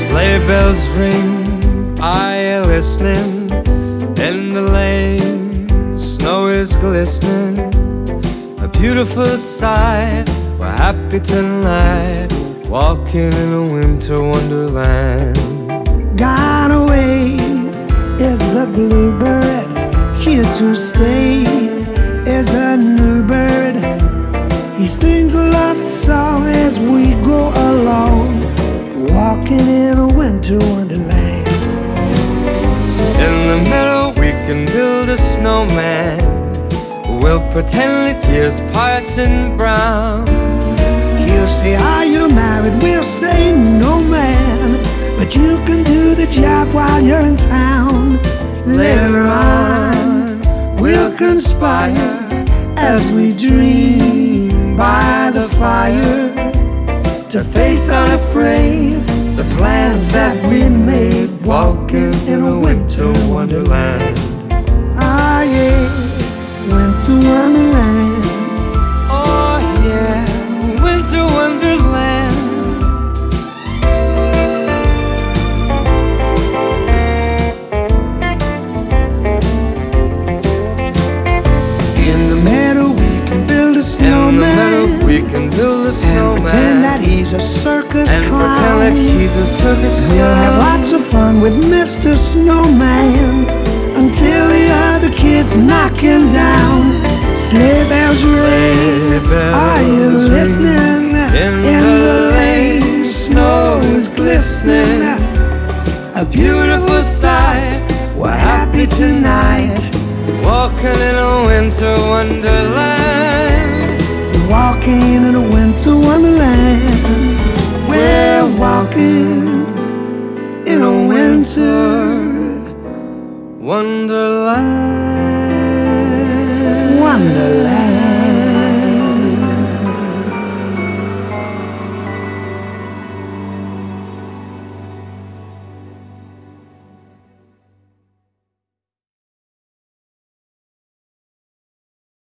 Sleigh bells ring, are you listening? In the lane, snow is glistening. A beautiful sight, we're happy tonight, walking in a winter wonderland. Gone away is the bluebird, here to stay is a new bird. He sings a love song as we go along, walking in a winter wonderland. In the meadow we can build a snowman. We'll pretend that here's Parson Brown. He'll say, are you married? We'll say, no man, but you can do the job while you're in town. Later on, we'll conspire as we dream by the fire, to face unafraid the plans that we made, walking in a winter wonderland. Ah yeah, winter wonderland. Oh yeah, winter wonderland. In the meadow we can build a snowman. In the meadow we can build a snowman. And pretend that he's a circus and clown. pretend that he's a circus clown. We'll have lots of fun with Mr. Snowman until the other kids knock him down. Sleigh bells ring, are you listening? In the lane, snow is glistening. A beautiful sight, We're happy tonight, walking in a winter wonderland. walking in a winter wonderland. We're walking in a winter Wonderland. wonderland.